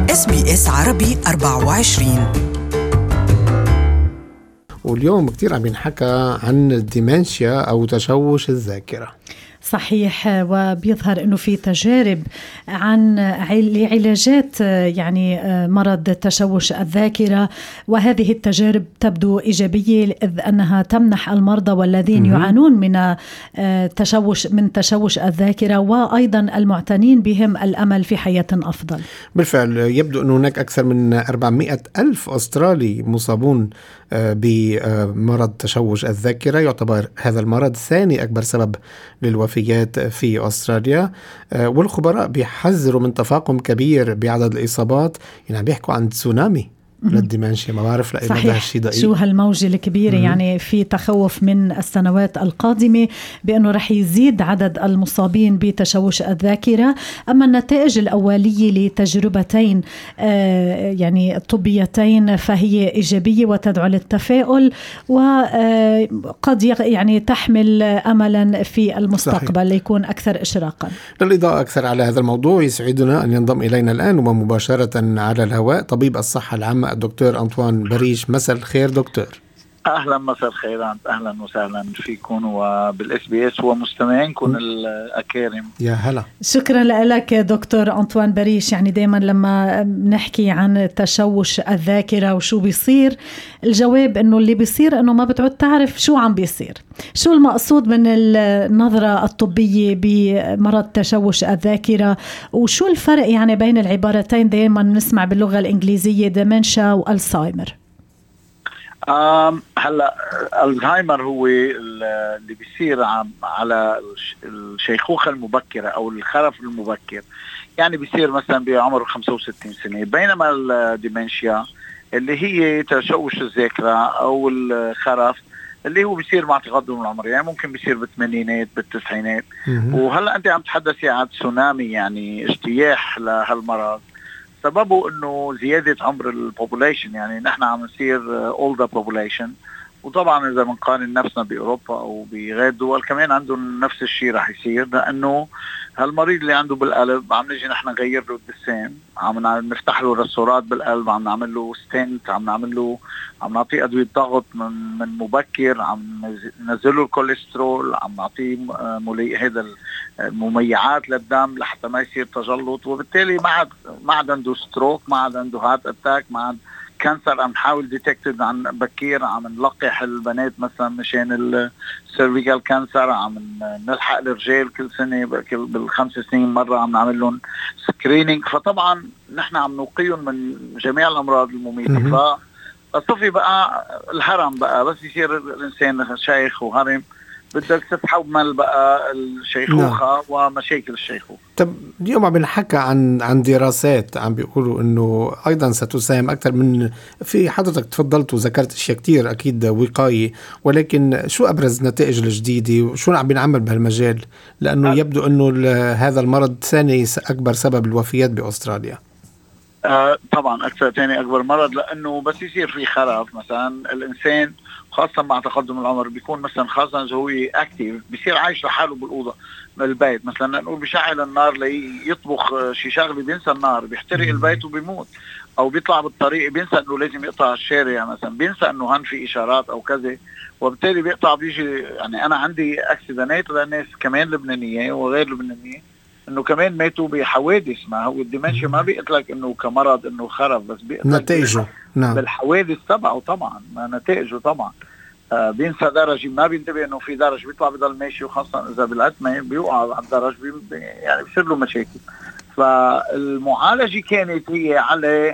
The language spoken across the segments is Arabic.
SBS عربي 24. واليوم كتير عم ينحكى عن الديمنشيا أو تشوش الذاكرة. صحيح، وبيظهر أنه في تجارب عن لعلاجات يعني مرض تشوش الذاكرة، وهذه التجارب تبدو إيجابية إذ أنها تمنح المرضى والذين يعانون من تشوش الذاكرة وأيضا المعتنين بهم الأمل في حياة أفضل. بالفعل يبدو أن هناك أكثر من 400,000 أسترالي مصابون بمرض تشوش الذاكرة. يعتبر هذا المرض ثاني أكبر سبب للوفيات في أستراليا، والخبراء بيحذروا من تفاقم كبير بعدد الإصابات. يعني بيحكوا عن تسونامي للديمنشيا. ما بعرف لأي مدى هالشيء دقيق. شو هالموجة الكبيرة. يعني في تخوف من السنوات القادمة بأنه رح يزيد عدد المصابين بتشوش الذاكرة. أما النتائج الأولية لتجربتين يعني طبيتين فهي إيجابية وتدعو للتفاؤل، وقد يعني تحمل أملا في المستقبل ليكون أكثر إشراقا. للإضاءة أكثر على هذا الموضوع يسعدنا أن ينضم إلينا الآن ومباشرة على الهواء طبيب الصحة العامة الدكتور أنطوان بريش. مساء الخير دكتور. أهلا، مساء الخير، أهلا وسهلا فيكم وبالSBS ومستمعينكم الأكارم. يا هلا، شكرا لك دكتور أنطوان بريش. يعني دايما لما نحكي عن تشوش الذاكرة وشو بيصير، الجواب إنه اللي بيصير إنه ما بتعود تعرف شو عم بيصير. شو المقصود من النظرة الطبية بمرض تشوش الذاكرة، وشو الفرق يعني بين العبارتين دايما نسمع باللغة الإنجليزية ديمنشيا والزهايمر؟ هلا الزهايمر هو اللي بيصير على الشيخوخة المبكرة أو الخرف المبكر، يعني بيصير مثلا بعمر 65 سنة. بينما الديمنشيا اللي هي تشوش الذاكرة أو الخرف اللي هو بيصير مع تقدم العمر، يعني ممكن بيصير بالثمانينات بالتسعينات. وهلا أنت عم تحدثي عن تسونامي، يعني اجتياح لهالمرض سببه انه زيادة عمر البوبوليشن. يعني نحن عم نصير older population، وطبعا اذا بنقارن نفسنا باوروبا او بغير دول كمان عندهم نفس الشيء رح يصير، لانه هالمريض اللي عنده بالقلب عم نجي نحن نغير له الدسام، عم نفتح له رسورات بالقلب، عم نعمل له ستنت، عم نعطيه ادوية ضغط من مبكر، عم ننزل له الكوليسترول، عم نعطيه هذا المميعات للدم لحتى ما يصير تجلط، وبالتالي ما عاد عنده ستروك، ما عاد عنده هارت اتاك، ما عاد كانسر. عم نحاول ديتكتد عن بكير، عم نلقح البنات مثلا مشان السيرفيكال كانسر، عم نلحق الرجال كل سنة بالخمس سنين مرة عم نعمل لهم سكرينينج. فطبعا نحن عم نوقيهم من جميع الأمراض المميتة. فصفي بقى الهرم بقى، بس يصير الإنسان شيخ وهرم بدك تتحمل بقى الشيخوخة ومشاكل الشيخوخة. طب اليوم عم بنحكى عن دراسات عم بيقولوا انه ايضا ستساهم اكثر من في حضرتك تفضلت وذكرت اشياء كتير اكيد وقاية، ولكن شو ابرز النتائج الجديدة وشو عم بنعمل بهالمجال؟ لانه يبدو انه هذا المرض ثاني اكبر سبب الوفيات باستراليا. طبعا ثاني اكبر مرض، لانه بس يصير في خرف مثلا الانسان خاصة مع تقدم العمر بيكون مثلا خاصة إذا هو أكتيف بيصير عايش لحاله بالأوضة بالبيت، مثلا نقول بيشعل النار ليطبخ شي شغله، بينسى النار، بيحترق البيت وبيموت، أو بيطلع بالطريق بينسى إنه لازم يقطع الشارع مثلا، بينسى إنه هن في إشارات أو كذا، وبالتالي بيقطع بيجي. يعني أنا عندي أكسيدنات لناس كمان لبنانية وغير لبنانية إنه كمان ماتوا بحوادث. ما هو الديمنشيا ما بيقتلك إنه كمرض إنه خرف بس، بيقتلك نتائجه بالحوادث تبعه طبعا، ما نتائجه طبعا. بينسى درج، ما بينتبه انه في درج، بيطلع بضل ماشي، وخاصة اذا بالعتمة بيوقع على الدرج يعني بيصير له مشاكل. فالمعالجة كانت هي على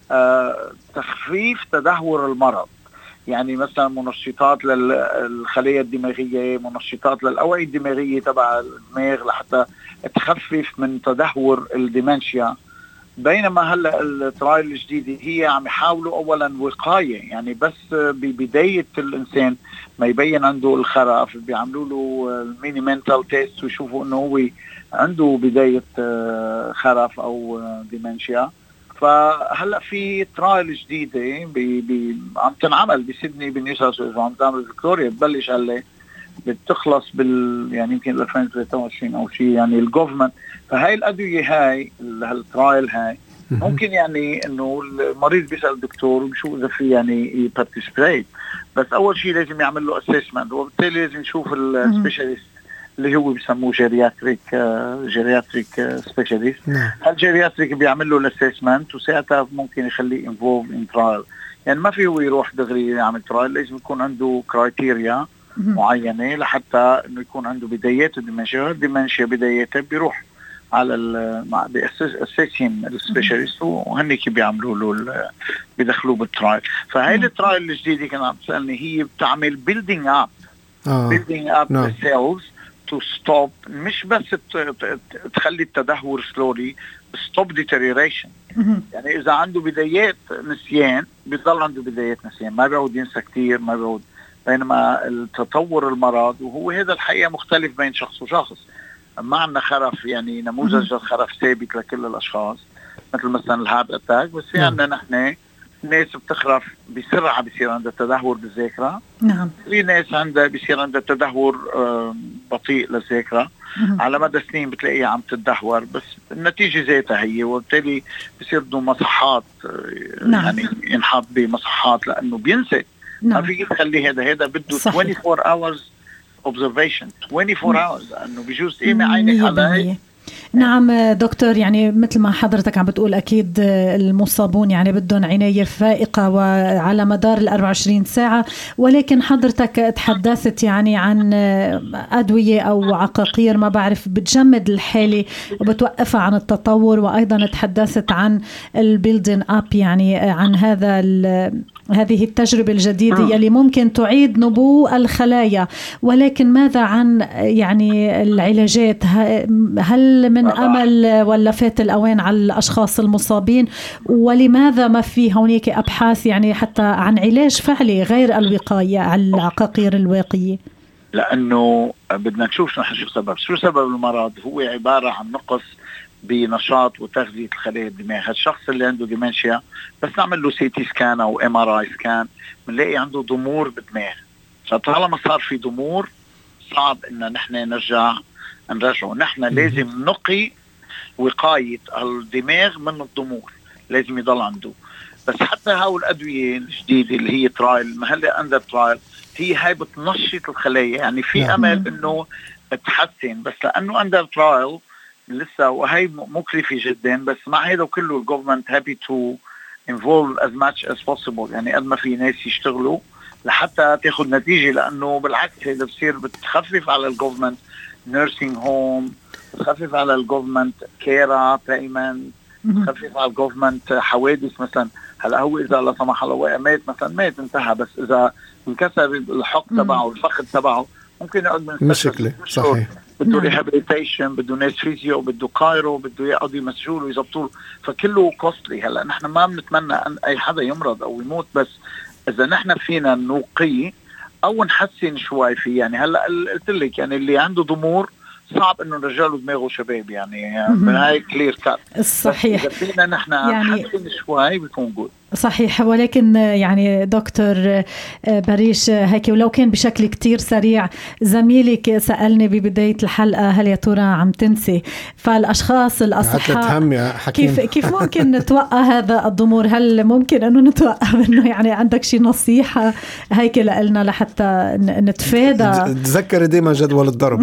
تخفيف تدهور المرض، يعني مثلا منشطات للخلايا الدماغية، منشطات للأوعية الدماغية تبع الدماغ لحتى تخفف من تدهور الديمنشيا. بينما هلا الترايل الجديدة هي عم يحاولوا اولا وقاية، يعني بس ببداية الانسان ما يبين عنده الخرف بيعملوا له الميني منتال تيست ويشوفوا انه هو عنده بداية خرف او ديمنشيا. فهلا في ترايل جديدة عم تنعمل بسيدني بنيو ساوث ويلز، وعم تعمل فيكتوريا ببلش هلا بتخلص يعني يمكن 2023 او شيء، يعني الجوفرمنت. فهاي الادويه هاي هالترايل هاي ممكن يعني انه المريض بيسأل الدكتور وبيشوف اذا في يعني يبارتيسبيت، بس اول شيء لازم يعمل له اسسمنت، وبالتالي لازم يشوف السبيشاليست اللي هو بيسموه جيرياتريك سبيشاليست. هالجيرياتريك بيعمل له الاسسمنت وساعتها ممكن يخليه انفولد ان ترايل. يعني ما فيه يروح دغري يعمل ترايل، لازم يكون عنده كرايتيريا معينة لحتى انه يكون عنده بدايات الديمنشيا بداياتها بيروح على بأسسهم السبيشاليست وهن كي بيعملوا له بيدخلوه بالترايل. فهاي الترايل الجديدة كان عم تسألني هي بتعمل building up the cells to stop، مش بس تخلي التدهور slowly stop deterioration. يعني إذا عنده بدايات نسيان بيضل عنده بدايات نسيان، ما بيعود ينسى كتير، ما بيعود. بينما التطور المرض وهو هذا الحقيقة مختلف بين شخص وشخص. ما عندنا خرف يعني نموذج الخرف ثابت لكل الأشخاص مثل مثلا الهارت أتاك، بس في عندنا نحن ناس بتخرف بسرعة بيصير عندها تدهور بالذاكرة. في ناس عندها بيصير عندها تدهور بطيء للذاكرة، على مدى سنين بتلاقيها عم تتدهور، بس النتيجة ذاتها هي، وبالتالي بيصير له مصحات يعني ينحط بمصحات لأنه بينسى. ما في تخلي هذا بده 24 hours observation 24 hours انه بيجوز ايمي عينك على. نعم دكتور، يعني مثل ما حضرتك عم بتقول أكيد المصابون يعني بدهم عناية فائقة وعلى مدار 24 ساعة، ولكن حضرتك تحدثت يعني عن أدوية أو عقاقير ما بعرف بتجمد الحالة وبتوقفها عن التطور، وأيضا تحدثت عن البيلدين أب، يعني عن هذه التجربة الجديدة يلي ممكن تعيد نمو الخلايا. ولكن ماذا عن يعني العلاجات؟ هل من أمل ولا فات الأوان على الأشخاص المصابين؟ ولماذا ما في هونيك أبحاث يعني حتى عن علاج فعلي غير الوقاية على العقاقير الواقية؟ لأنه بدنا نشوف شو سبب المرض. هو عبارة عن نقص بنشاط وتغذية الخلايا الدماغ. الشخص اللي عنده ديمنشيا بس نعمل له سي تي سكان أو MRI سكان بنلاقي عنده ضمور بالدماغ. فطالما صار في ضمور صعب إن نحن نرجعه. نحن لازم نقي وقاية الدماغ من الضمور، لازم يضل عنده. بس حتى هاو الأدوية الجديدة اللي هي ترايل، ما هلا أندر ترايل، هاي بتنشط الخلايا، يعني في أمل إنه تحسن، بس لأنه أندر ترايل لسه وهي مكلفة جدا. بس مع هذا وكله الجوفمنت هابي تو involve as much as possible، يعني قد ما في ناس يشتغلوا لحتى تاخد نتيجة، لأنه بالعكس هذا بصير بتخفف على الجوفمنت nursing home، بتخفف على الجوفمنت كيرا بايمنت، بتخفف على الجوفمنت حوادث. مثلا هلا هو إذا لا سمح الله مات مثلا مات انتهى، بس إذا انكسر الحق تبعه الفخذ تبعه ممكن يقعد من مشكلة. صحيح، بده ريهابيليتيشن، بده ناس فيزيو، بده كايرو، بده يقضي مسجول ويزبطوه، فكله كوستلي. هلا نحن ما بنتمنى ان اي حدا يمرض او يموت، بس اذا نحن فينا نوقي او نحسن شوي فيه. يعني هلا قلت لك يعني اللي عنده ضمور صعب انه نرجع له دماغه شباب، يعني من هاي كلير كات. صحيح، اذا فينا نحن نحسن شوي بيكون جود. صحيح. ولكن يعني دكتور بريش هيك، ولو كان بشكل كتير سريع، زميلك سألني ببداية الحلقة هل يا ترى عم تنسي؟ فالأشخاص الأصحاء كيف ممكن نتوقع هذا الضمور؟ هل ممكن أنه نتوقع منه؟ يعني عندك شي نصيحة هيك لنا لحتى نتفادى؟ تذكر ديما جدول الضرب.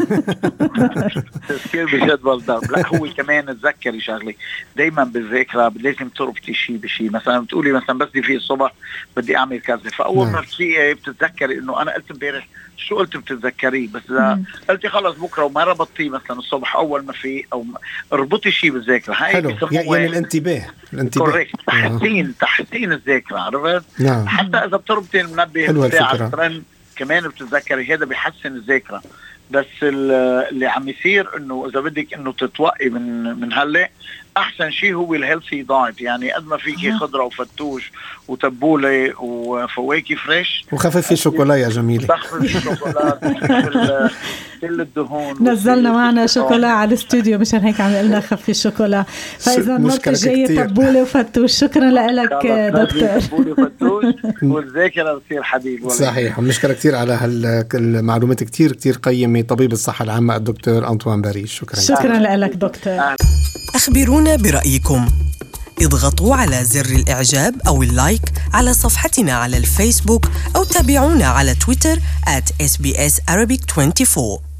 تذكر بجدول الضرب. لا هو كمان تذكري شغلي دايما بالذاكرة، لازم تربطي شيء بشيء. مثلا بتقولي مثلا بس في الصبح بدي اعمل كذا، فاول ما تفيقي بتتذكري انه انا قلت امبارح شو قلت بتتذكريه. بس اذا قلتي خلص بكره وما ربطتي مثلا الصبح اول ما في او اربطي شيء بالذاكره، هاي يعني الانتباه كوريكت، تحسين الذاكره، عرفت؟ حتى اذا بتربطي المنبه بالساعه كمان بتتذكري، هذا بيحسن الذاكره. بس اللي عم يصير انه اذا بدك انه تتوقي من هلا، احسن شيء هو الهيلثي دايت. يعني قد ما فيكي خضره وفتوش وتبوله وفواكه فريش، وخفف في شوكولا يا جميله، خفف في شوكولا كل الدهون. نزلنا معنا شوكولا على الاستوديو مشان هيك عم قلنا خفف الشوكولا. فاذا المره الجايه تبوله وفتوش. شكرا لك دكتور. تبوله وفتوش والذاكره بتصير حديد. صحيح، بنشكرك كثير على هالمعلومات كثير قيمه. طبيب الصحه العامه الدكتور أنطوان بريش، شكرا لك دكتور. أخبرونا برأيكم، اضغطوا على زر الإعجاب أو اللايك على صفحتنا على الفيسبوك أو تابعونا على تويتر @SBS Arabic 24.